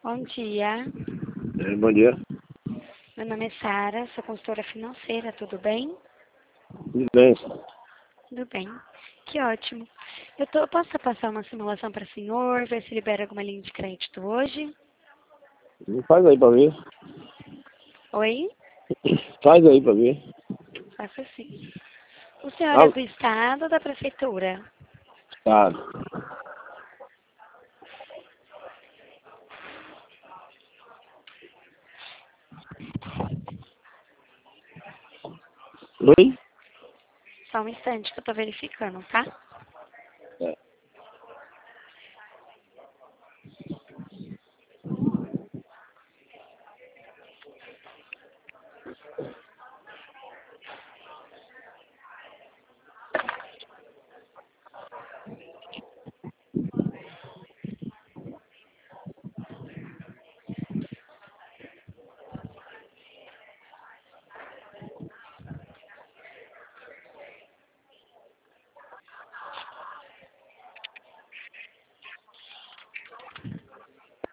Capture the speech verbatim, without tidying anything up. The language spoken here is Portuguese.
Bom dia, É, bom dia. meu nome é Sara, sou consultora financeira, tudo bem? Tudo bem? Tudo bem, que ótimo. Eu tô, posso passar uma simulação para o senhor, ver se libera alguma linha de crédito hoje? Faz aí pra ver. Oi? Faz aí pra ver. Faço sim. O senhor é Ah, do estado ou da prefeitura? tá. Oi? Só um instante que eu tô verificando, tá?